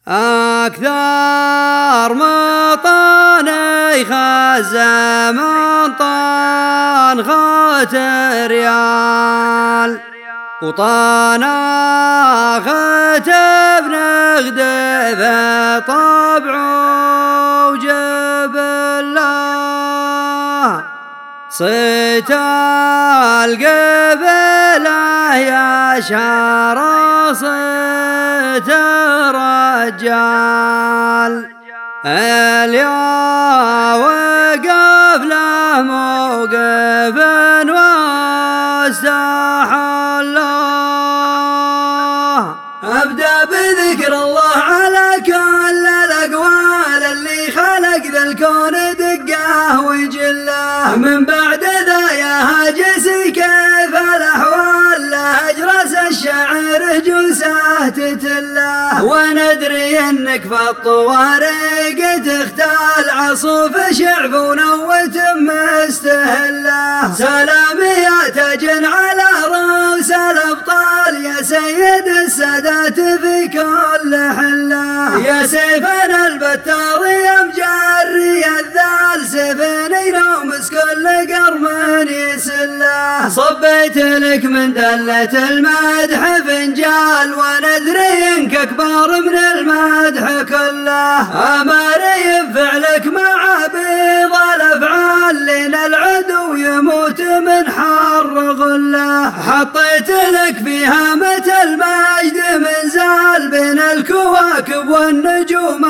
أكثر مطاني خزم طان خات ريال وطانا ختب نغدف طبع وجب الله صيت القبلة يا شارع صيت رجال اليا وقف له موقف واستحل أبدأ بذكر الله على كل الأقوال اللي خلق ذا الكون دقاه وجله من بعد ذا يا هاجسي كيف الأحوال لا أجرس الشعر جوسه تتله وندري انك في الطوارق تختال عصوف شعب ونوت مستهله سلامي يا تاج على رؤوس الأبطال يا سيد السادات في كل حله يا سيفنا البتار يا مجري الذال سيفني نومس كل قرم يسله صبيت لك من دلة المدح فنجال وندري انك اكبر من المدح كله اماري بفعلك مع بيض الافعال لين العدو يموت من حر غله حطيت لك في هامة المجد من زال بين الكواكب والنجوم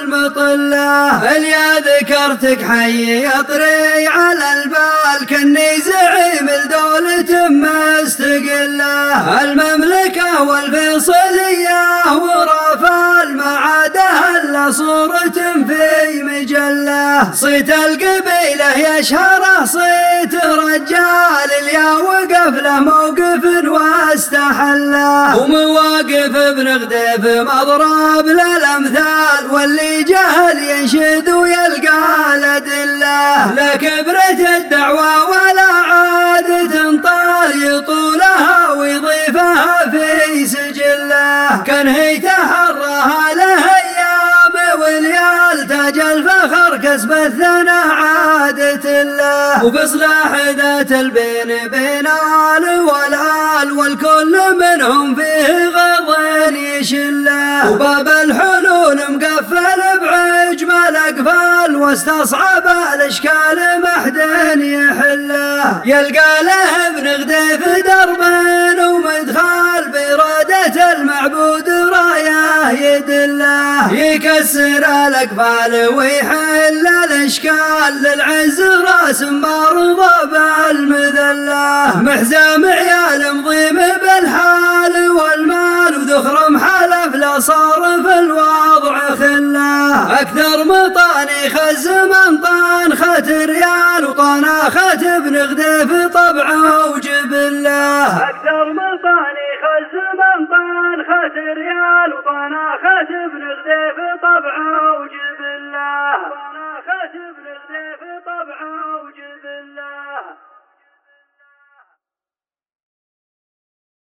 المطله اليا ذكرتك حي يطري على البال كني زعيم الدولة مستقله المملكة والفيصلية ورافال ما عادها الا صورة في مجله صيت القبيلة يشهره صيت رجال اليا وقف له موقف واستحله ومواقف بنغدف مضرب للامثال واللي جهل ينشد ويلقى الادله لا كبرت الدعوة ولا عادة طال يطولها ويضيفها في سجله كان هي تحرها له ايام واليال تاج الفخر كسب الثنى عادة الله وبصلاح ذات البين بين آل والآل والكل منهم فيه غض يشله وباب الحلول مقفل بعجم الأقفال واستصعب الاشكال محد يحله يلقى له بنغدف درب ومدخال بإرادة المعبود رايه يدله يكسر الأقفال ويحل الاشكال للعز راس مرضى بالمذله محزام عيال مضيم بالحال والمال وذخر محلف لا صار في الوضع خله اكثر مطاني خزم طان خت ريال وطانا خت بنغدف طبعه وجبله اكثر مطاني خزم طان خت ريال وطانا خت بنغدف طبعه وجبله